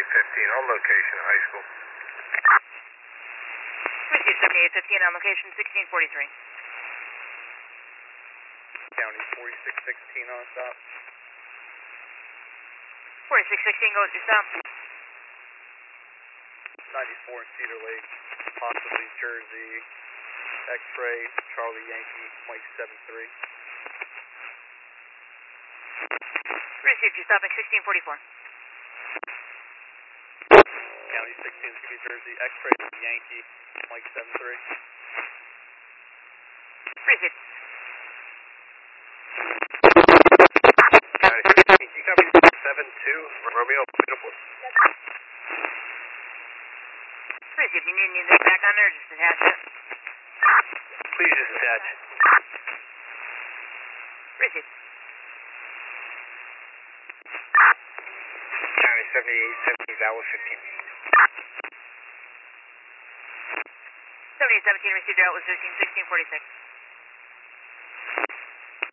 7815 on location, high school. Received 7815 on location, 1643. County 4616 on stop. 4616 goes to stop. 94 in Cedar Lake, possibly Jersey, X-ray, Charlie Yankee, Mike 73. Received, you're stopping 1644. County 16 is going to be Jersey, X-ray, Yankee, Mike 73. Received. County 16, you copy 72, Romeo, beautiful. Received, you need anything back on there or just attach it? Please just attach it. Received. County 7817, Vowel 15. 7817 received, out was 13 1646.